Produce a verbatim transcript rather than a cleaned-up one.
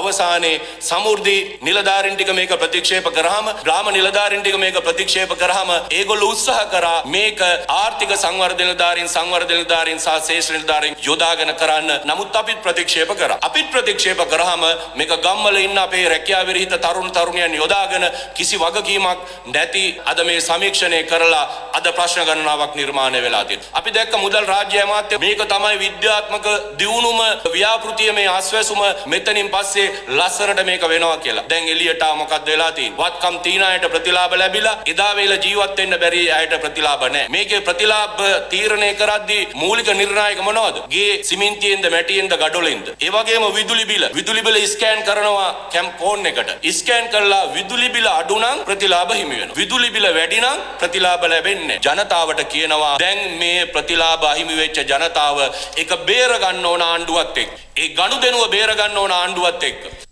අවසානයේ සමෘද්ධි නිලධාරීන් ටික මේක ප්‍රතික්ෂේප කරාම ග්‍රාම නිලධාරීන් ටික මේක ප්‍රතික්ෂේප කරාම ඒගොල්ලෝ උත්සාහ කරා මේක ආර්ථික සංවර්ධන නිලධාරීන් සංවර්ධන නිලධාරීන් සහ ශේෂ්ඨ නිලධාරීන් යොදාගෙන කරන්න. නමුත් අපිත් ප්‍රතික්ෂේප කරා. අපිත් ප්‍රතික්ෂේප කරාම මේක ගම්වල ඉන්න අපේ රැකියාව විරහිත තරුණ තරුණියන් යොදාගෙන කිසි වගකීමක් නැති අද මේ සමීක්ෂණය කරලා අද ප්‍රශ්න ගණනාවක් නිර්මාණය වෙලා තියෙනවා. අපි දැක්ක මුදල් රාජ්‍ය අමාත්‍ය මේක තමයි විද්‍යාත්මක දියුණුම ව්‍යාපෘතිය මේ ආස්වැසුම මෙතනින් පස්සේ ලස්සනට මේක වෙනවා කියලා. දැන් එළියට මොකක්ද වෙලා තියෙන්නේ? වත්කම් තියන අයට ප්‍රතිලාභ ලැබිලා එදා වේල ජීවත් වෙන්න බැරි අයට ප්‍රතිලාභ නැහැ. මේකේ ප්‍රතිලාභ තීරණය කරද්දී මූලික නිර්ණායක මොනවද? ගේ සිමෙන්තියෙන්ද මැටියෙන්ද ගඩොලෙන්ද? ඒ වගේම විදුලි බිල. විදුලි බිල ස්කෑන් කරනවා කැම්පෝන් එකට. ස්කෑන් කරලා විදුලි බිල අඩු නම් ප්‍රතිලාභ හිමි වෙනවා. විදුලි බිල වැඩි නම් ප්‍රතිලාභ ලැබෙන්නේ. ජනතාවට කියනවා දැන් මේ ප්‍රතිලාභ අහිමි වෙච්ච ජනතාව එක බේර ගන්න ඕන ආණ්ඩුවත් එක්ක. ඒ ගනුදෙනුව බේර ගන්න ඕන ආණ්ඩුවත් එක්ක.